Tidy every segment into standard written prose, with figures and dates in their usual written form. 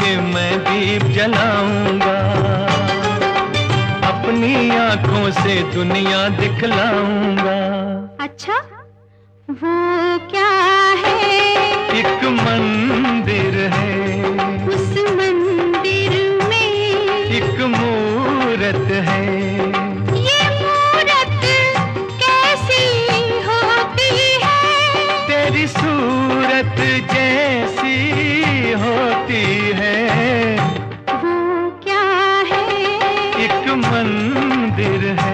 मैं दीप जलाऊंगा, अपनी आंखों से दुनिया दिखलाऊंगा। अच्छा, वो क्या है? एक मंदिर है, उस मंदिर में एक मूरत है। ये मूरत कैसी होती है? तेरी सूरत जैसी होती है। वो क्या है? एक मंदिर है।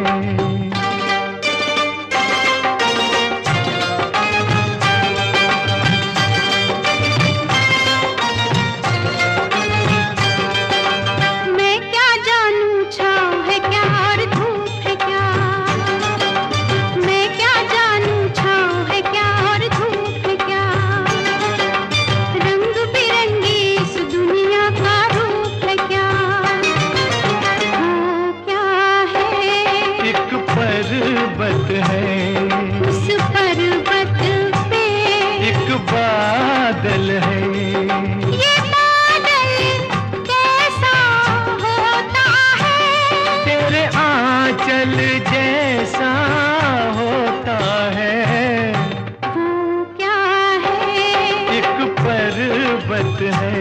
पर्वत है, उस पर्वत पे एक बादल है। ये बादल कैसा होता है? तेरे आंचल जैसा होता है। वो क्या है? एक पर्वत है।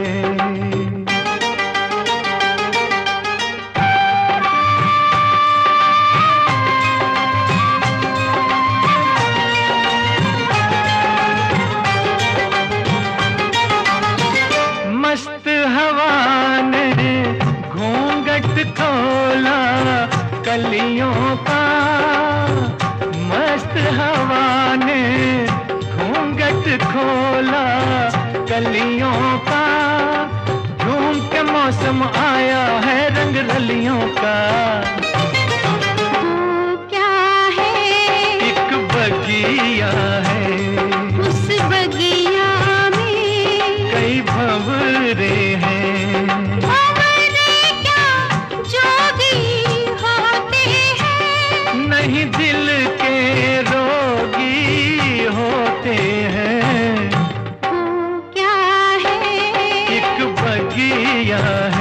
मस्त हवा ने घूंघट खोला कलियों का, मस्त हवा ने घूंघट खोला कलियों का। झूम के मौसम आया है रंग रलियों का। वो क्या है? एक बगिया है, उस बगिया में कई भंवरे हैं। भंवरे क्या जोगी होते हैं? नहीं दिल के रोगी होते हैं। वो क्या है? एक बगिया है।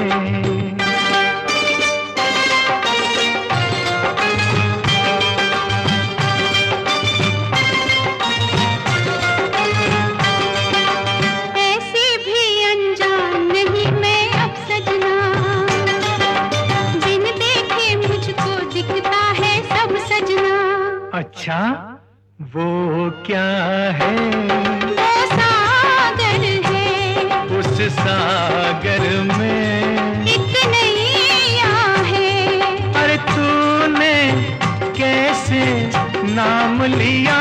ऐसी भी अनजान नहीं मैं अब सजना, बिन देखे मुझको दिखता है सब सजना। अच्छा, वो क्या है? वो सागर है, उस सागर में एक नैया है। अरे तूने कैसे नाम लिया